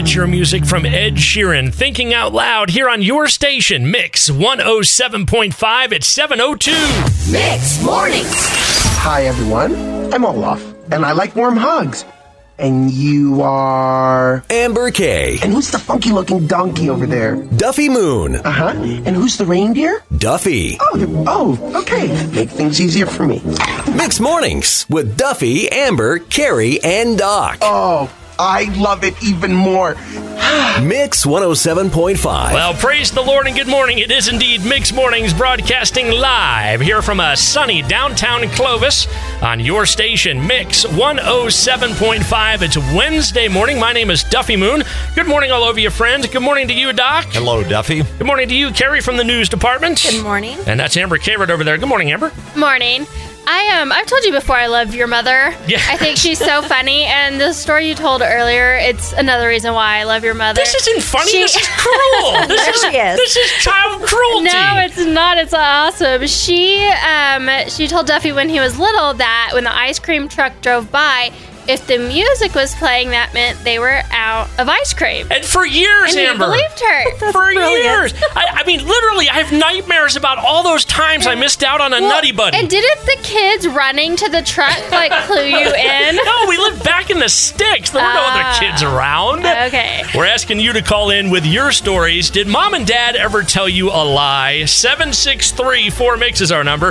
your music from Ed Sheeran, Thinking Out Loud, here on your station, Mix 107.5 at 7:02. Mix Mornings. Hi, everyone. I'm Olaf, and I like warm hugs. And you are... Amber Kay. And who's the funky-looking donkey over there? Duffy Moon. Uh-huh. And who's the reindeer? Duffy. Okay. Make things easier for me. Mix Mornings with Duffy, Amber, Carrie, and Doc. Oh, I love it even more. Mix 107.5. Well, praise the Lord and good morning. It is indeed Mix Mornings broadcasting live here from a sunny downtown Clovis on your station, Mix 107.5. It's Wednesday morning. My name is Duffy Moon. Good morning all over you, friends. Good morning to you, Doc. Hello, Duffy. Good morning to you, Carrie from the news department. Good morning. And that's Amber Kay right over there. Good morning, Amber. Morning. I've told you before I love your mother. Yeah. I think she's so funny, and the story you told earlier, it's another reason why I love your mother. This isn't funny. This is cruel. This is child cruelty. No, it's not. It's awesome. She told Duffy when he was little that when the ice cream truck drove by, if the music was playing, that meant they were out of ice cream. And for years, and Amber. he believed her. For years. I mean, literally, I have nightmares about all those times I missed out on a Nutty Buddy. And didn't the kids running to the truck, clue you in? No, we lived back in the sticks. There were no other kids around. Okay. We're asking you to call in with your stories. Did mom and dad ever tell you a lie? 763-4MIX is our number.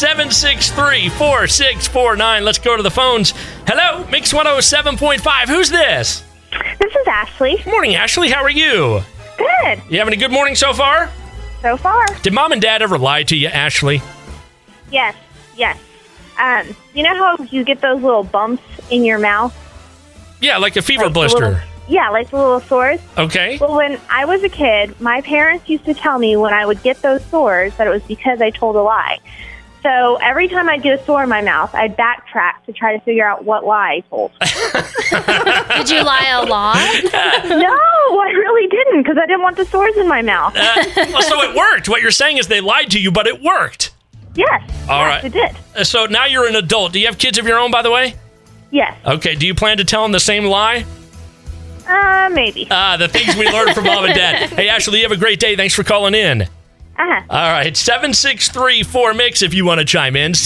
763-4649. Let's go to the phones. Hello, Mix 107.5. Who's this? This is Ashley. Morning, Ashley. How are you? Good. You having a good morning so far? So far. Did mom and dad ever lie to you, Ashley? Yes. You know how you get those little bumps in your mouth? Yeah, like a fever Like blister. Like the little sores. Okay. Well, when I was a kid, my parents used to tell me when I would get those sores that it was because I told a lie. So every time I'd get a sore in my mouth, I'd backtrack to try to figure out what lie I told. Did you lie a lot? No, I really didn't, because I didn't want the sores in my mouth. So it worked. What you're saying is they lied to you, but it worked. Yes. All right. It did. So now you're an adult. Do you have kids of your own, by the way? Yes. Okay. Do you plan to tell them the same lie? Maybe. The things we learned from mom and dad. Hey, Ashley, you have a great day. Thanks for calling in. Uh-huh. All right, 763-4MIX if you want to chime in.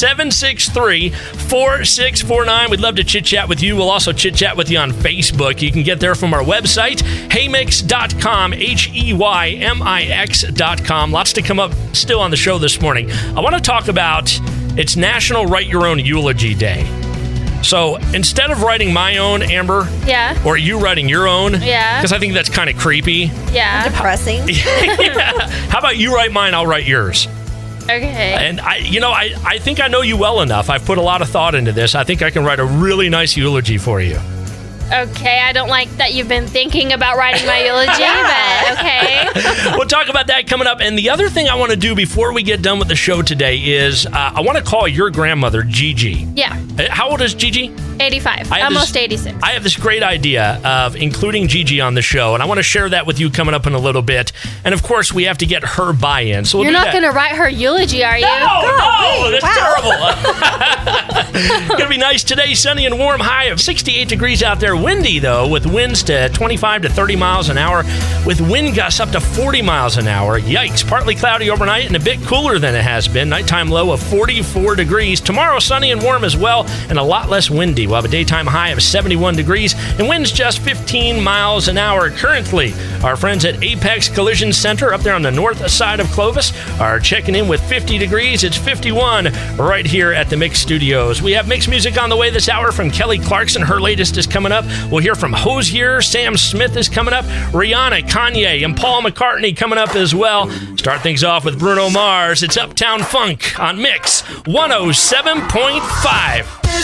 763-4649. We'd love to chit-chat with you. We'll also chit-chat with you on Facebook. You can get there from our website, heymix.com, HEYMIX.com. Lots to come up still on the show this morning. I want to talk about it's National Write Your Own Eulogy Day. So instead of writing my own, Amber, Yeah. or you writing your own, Yeah. because I think that's kind of creepy. Yeah. Depressing. Yeah. How about you write mine, I'll write yours. Okay. And I think I know you well enough. I've put a lot of thought into this. I think I can write a really nice eulogy for you. Okay, I don't like that you've been thinking about writing my eulogy, but okay. We'll talk about that coming up. And the other thing I want to do before we get done with the show today is I want to call your grandmother, Gigi. Yeah, How old is Gigi? 85, almost 86. I have this great idea of including Gigi on the show, and I want to share that with you coming up in a little bit. And, of course, we have to get her buy-in. So You're not going to write her eulogy, are you? No, that's terrible. It's going to be nice today, sunny and warm, high of 68 degrees out there. Windy, though, with winds to 25 to 30 miles an hour, with wind gusts up to 40 miles an hour. Yikes, partly cloudy overnight and a bit cooler than it has been. Nighttime low of 44 degrees. Tomorrow, sunny and warm as well, and a lot less windy. We'll have a daytime high of 71 degrees, and winds just 15 miles an hour currently. Our friends at Apex Collision Center up there on the north side of Clovis are checking in with 50 degrees. It's 51 right here at the Mix Studios. We have Mix music on the way this hour from Kelly Clarkson. Her latest is coming up. We'll hear from Hozier. Sam Smith is coming up. Rihanna, Kanye, and Paul McCartney coming up as well. Start things off with Bruno Mars. It's Uptown Funk on Mix 107.5.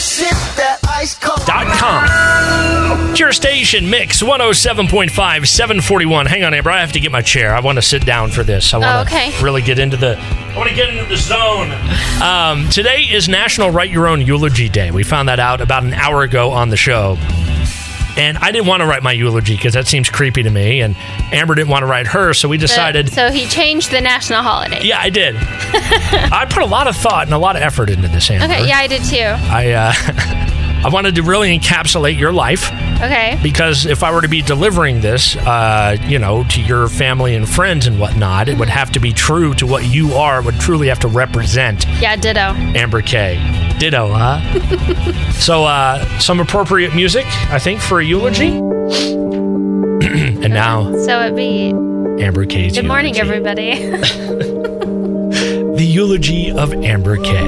.com. It's your station, Mix 107.5, 741. Hang on, Amber. I have to get my chair. I want to sit down for this. I want to really get into the zone. Today is National Write Your Own Eulogy Day. We found that out about an hour ago on the show. And I didn't want to write my eulogy because that seems creepy to me. And Amber didn't want to write hers, so we decided... So he changed the national holiday. Yeah, I did. I put a lot of thought and a lot of effort into this, Amber. Okay, yeah, I did too. I wanted to really encapsulate your life. Okay. Because if I were to be delivering this, to your family and friends and whatnot, it would have to be true to what you are, would truly have to represent. Yeah, ditto. Amber K. Ditto, huh? So, some appropriate music, I think, for a eulogy. And now... So it be... Amber K's Good morning, eulogy. everybody. The eulogy of Amber K.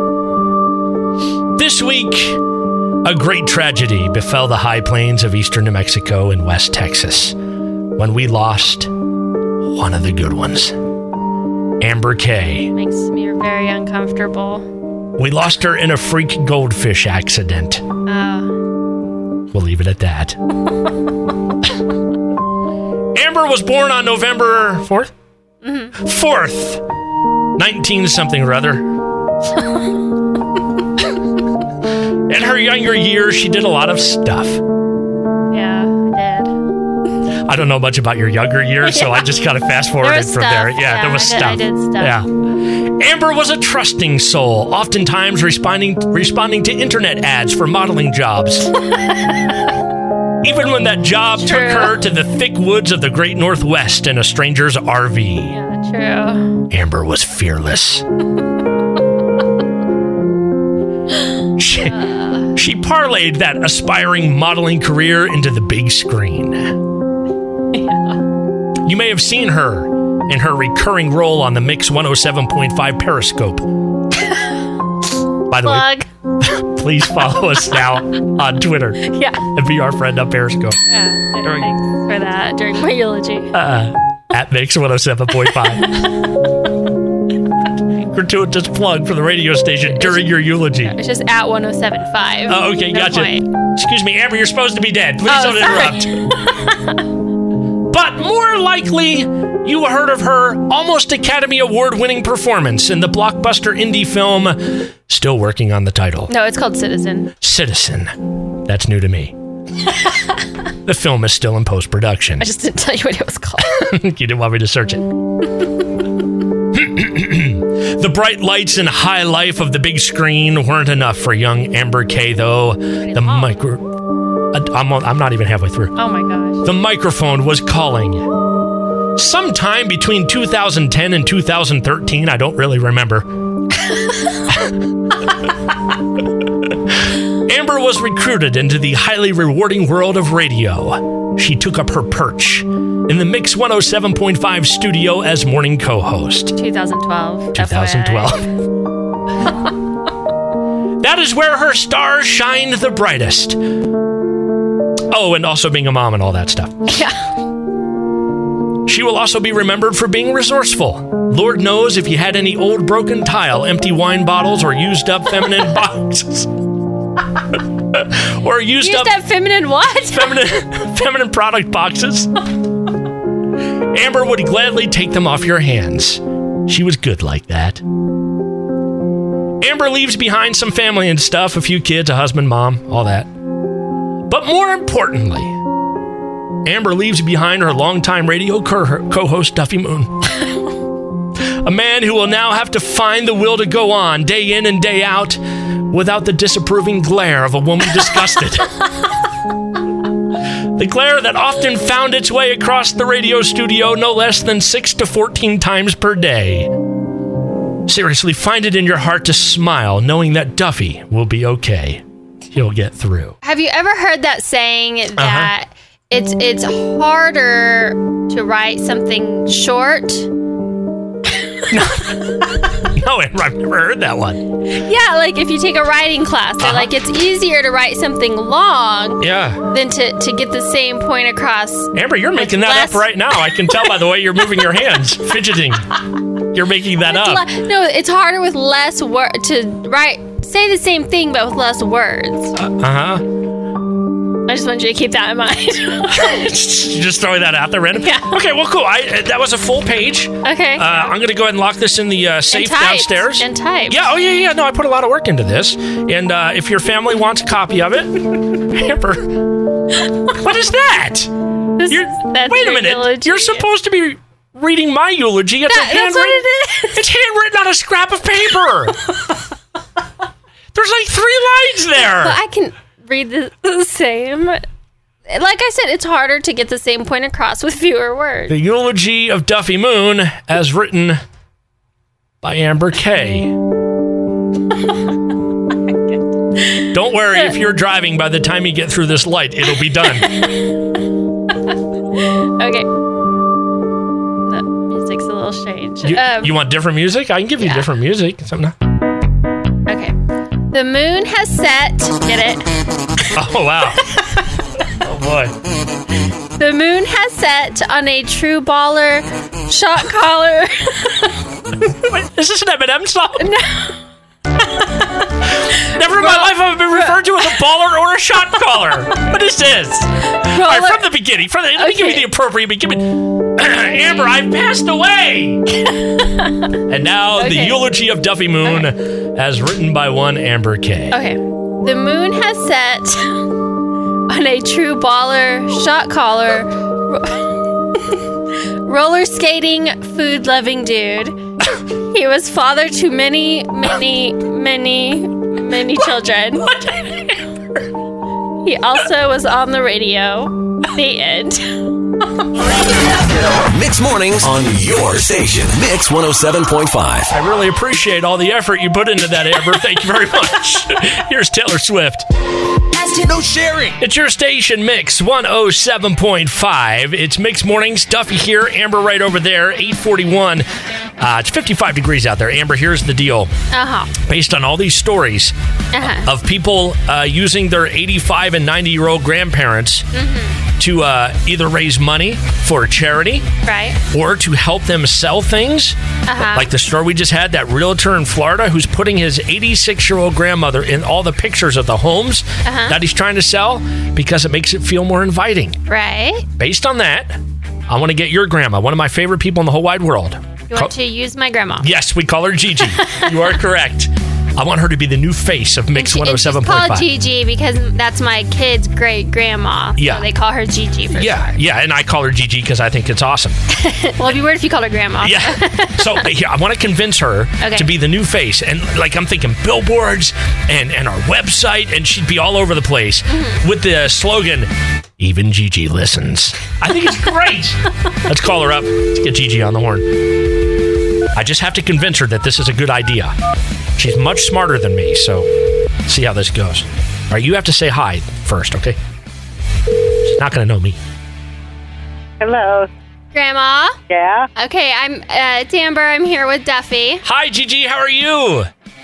This week, a great tragedy befell the high plains of eastern New Mexico and West Texas when we lost one of the good ones, Amber K. Makes me very uncomfortable. We lost her in a freak goldfish accident. We'll leave it at that. Amber was born on November 4th? Mm-hmm. 4th, 19-something or other. In her younger years, she did a lot of stuff. Yeah, I did. I don't know much about your younger years, so I just kind of fast-forwarded from there. Yeah, there was stuff. I did stuff. Yeah. Amber was a trusting soul, oftentimes responding to internet ads for modeling jobs. Even when that job took her to the thick woods of the great Northwest in a stranger's RV. Yeah, true. Amber was fearless. She parlayed that aspiring modeling career into the big screen. Yeah. You may have seen her in her recurring role on the Mix 107.5 Periscope. By the way, please follow us now on Twitter. Yeah. And be our friend on Periscope. Yeah. Thanks for that during my eulogy. At Mix 107.5. Gratuitous plug for the radio station during your eulogy. It's just at 107.5. Oh, okay, No gotcha. point. Excuse me, Amber, you're supposed to be dead. Please don't interrupt. But more likely, you heard of her almost Academy Award-winning performance in the blockbuster indie film, still working on the title. No, it's called Citizen. Citizen. That's new to me. The film is still in post-production. I just didn't tell you what it was called. You didn't want me to search it. The bright lights and high life of the big screen weren't enough for young Amber K, though. I'm not even halfway through. Oh my gosh. The microphone was calling. Sometime between 2010 and 2013, I don't really remember. Amber was recruited into the highly rewarding world of radio. She took up her perch in the Mix 107.5 studio as morning co-host. 2012. 2012. That is where her stars shined the brightest. Oh, and also being a mom and all that stuff. Yeah. She will also be remembered for being resourceful. Lord knows if you had any old broken tile, empty wine bottles, or used up feminine boxes. Or used up feminine what? feminine product boxes. Amber would gladly take them off your hands. She was good like that. Amber leaves behind some family and stuff, a few kids, a husband, mom, all that. But more importantly, Amber leaves behind her longtime radio co-host, Duffy Moon. A man who will now have to find the will to go on day in and day out without the disapproving glare of a woman disgusted. The glare that often found its way across the radio studio no less than 6 to 14 times per day. Seriously, find it in your heart to smile knowing that Duffy will be okay. He'll get through. Have you ever heard that saying that it's harder to write something short? No, I've never heard that one. Yeah, like if you take a writing class, they're like it's easier to write something long than to get the same point across. Amber, you're making that up right now. I can tell by the way you're moving your hands, fidgeting. You're making that up. No, it's harder with less words to write. Say the same thing, but with less words. I just wanted you to keep that in mind. Just throwing that out there random? Yeah. Okay, well, cool. That was a full page. Okay. I'm going to go ahead and lock this in the safe downstairs. And type. Yeah, yeah. No, I put a lot of work into this. And if your family wants a copy of it, Amber, what is that? Wait a minute. Eulogy. You're supposed to be reading my eulogy. It's that's what it is. It's handwritten on a scrap of paper. There's like 3 lines there. But I can read the same. Like I said, it's harder to get the same point across with fewer words. The eulogy of Duffy Moon, as written by Amber Kay. Don't worry, if you're driving, by the time you get through this light, it'll be done. Okay. The music's a little strange. You want different music? I can give you different music. Okay. The moon has set. Get it? Oh, wow. Oh, boy. The moon has set on a true baller shot caller. Wait, is this an Eminem song? No. Never in my life have I been referred to as a baller or a shot caller. What is this? All right, from the beginning. Let me give you the appropriate beginning. Amber, I've passed away. And now the eulogy of Duffy Moon, as written by one Amber Kay. Okay. The moon has set on a true baller shot caller, roller skating, food loving dude. He was father to many children. He also was on the radio. The end. Mix Mornings on your station. Mix 107.5. I really appreciate all the effort you put into that, Amber. Thank you very much. Here's Taylor Swift. No sharing. It's your station, Mix 107.5. It's Mix Mornings. Duffy here, Amber right over there, 841. It's 55 degrees out there. Amber, here's the deal. Based on all these stories of people using their 85 and 90-year-old grandparents to either raise money for a charity, right, or to help them sell things, like the story we just had, that realtor in Florida who's putting his 86-year-old grandmother in all the pictures of the homes that he's trying to sell because it makes it feel more inviting. Right. Based on that, I want to get your grandma, one of my favorite people in the whole wide world. You want to use my grandma? Yes, we call her Gigi. You are correct. I want her to be the new face of Mix 107.5. She's called Gigi because that's my kid's great grandma. Yeah. So they call her Gigi for sure. Yeah, and I call her Gigi because I think it's awesome. Well, it'd be weird if you called her grandma. Yeah. So I want to convince her to be the new face. And like I'm thinking billboards and our website, and she'd be all over the place with the slogan, "Even Gigi listens." I think it's great. Let's call her up. Let's get Gigi on the horn. I just have to convince her that this is a good idea. She's much smarter than me, so see how this goes. All right, you have to say hi first, okay? She's not going to know me. Hello. Grandma? Yeah? Okay, it's Amber. I'm here with Duffy. Hi, Gigi. How are you?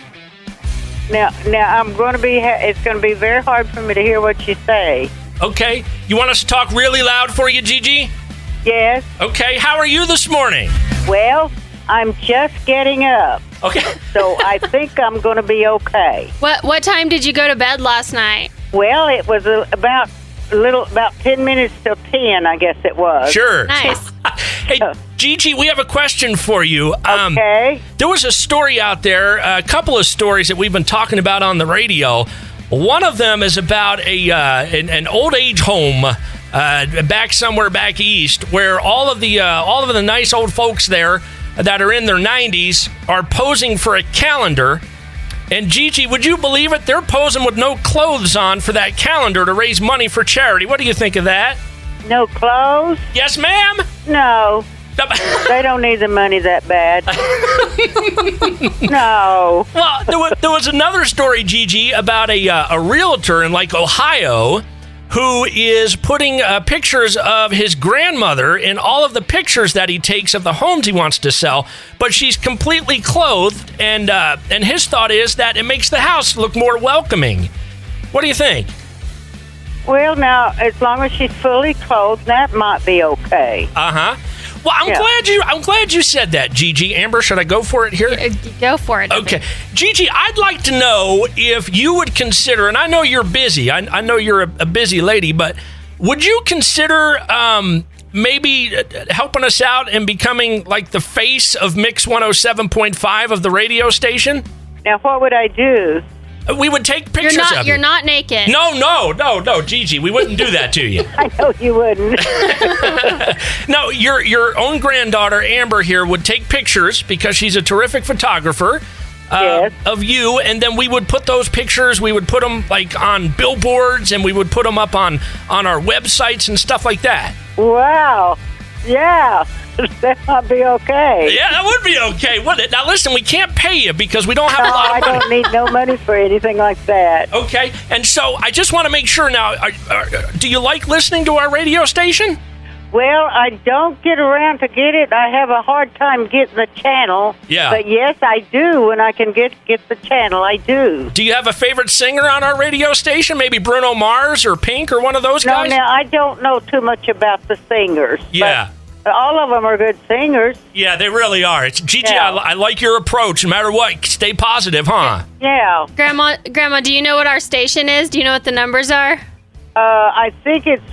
Now I'm going to be. It's going to be very hard for me to hear what you say. Okay. You want us to talk really loud for you, Gigi? Yes. Okay. How are you this morning? Well, I'm just getting up. Okay. So I think I'm going to be okay. What time did you go to bed last night? Well, it was about 10 minutes till 10, I guess it was. Sure. Nice. Hey, Gigi, we have a question for you. Okay. There was a story out there, a couple of stories that we've been talking about on the radio. One of them is about an old age home back somewhere back east, where all of the nice old folks there that are in their 90s are posing for a calendar. And Gigi, would you believe it? They're posing with no clothes on for that calendar to raise money for charity. What do you think of that? No clothes? Yes, ma'am? No. They don't need the money that bad. No. Well, there was another story, Gigi, about a realtor in like Ohio who is putting pictures of his grandmother in all of the pictures that he takes of the homes he wants to sell, but she's completely clothed, and his thought is that it makes the house look more welcoming. What do you think? Well, now, as long as she's fully clothed, that might be okay. Uh-huh. Well, I'm glad you said that, Gigi. Amber, should I go for it here? Go for it. Okay. Gigi, I'd like to know if you would consider, and I know you're busy, I know you're a busy lady, but would you consider maybe helping us out and becoming like the face of Mix 107.5 of the radio station? Now, what would I do? We would take pictures of you. You're not naked. No, Gigi, we wouldn't do that to you. I know you wouldn't. No, your own granddaughter, Amber, here would take pictures because she's a terrific photographer, Yes. of you, and then we would put those pictures, we would put them like on billboards, and we would put them up on our websites and stuff like that. Wow. Yeah. That might be okay. Yeah, that would be okay, wouldn't it? Now listen, we can't pay you because we don't have a lot I of money. don't need no money for anything like that. Okay, and so I just want to make sure now, do you like listening to our radio station? Well, I don't get around to get it. I have a hard time getting the channel. Yeah. But yes, I do. When I can get the channel, I do. Do you have a favorite singer on our radio station? Maybe Bruno Mars or Pink or one of those No, guys? now, I don't know too much about the singers. Yeah. But all of them are good singers. Yeah, they really are. It's Gigi, Yeah. I like your approach. No matter what, stay positive, huh? Yeah. Grandma, do you know what our station is? Do you know what the numbers are? I think it's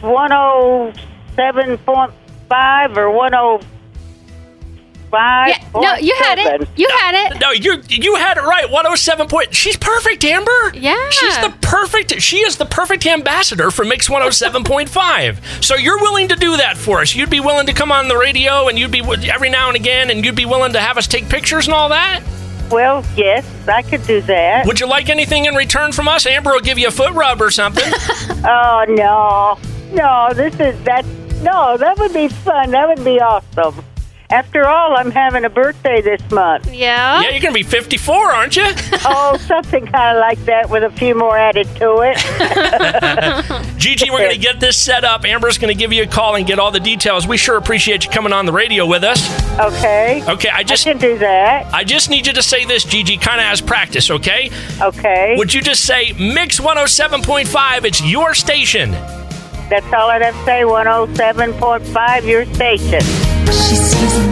107.5 or 105. Yeah, no, you had it. You had it. No, you had it right. 107 point. She's perfect, Amber. Yeah. She is the perfect ambassador for Mix 107.5. So you're willing to do that for us. You'd be willing to come on the radio, and you'd be every now and again, and you'd be willing to have us take pictures and all that? Well, yes, I could do that. Would you like anything in return from us? Amber will give you a foot rub or something. Oh, no. No, that would be fun. That would be awesome. After all, I'm having a birthday this month. Yeah. Yeah, you're going to be 54, aren't you? Oh, something kind of like that with a few more added to it. Gigi, we're going to get this set up. Amber's going to give you a call and get all the details. We sure appreciate you coming on the radio with us. Okay. Okay, I can do that. I just need you to say this, Gigi, kind of as practice, okay? Okay. Would you just say Mix 107.5, it's your station? That's all I'd have to say, 107.5, your station. She sees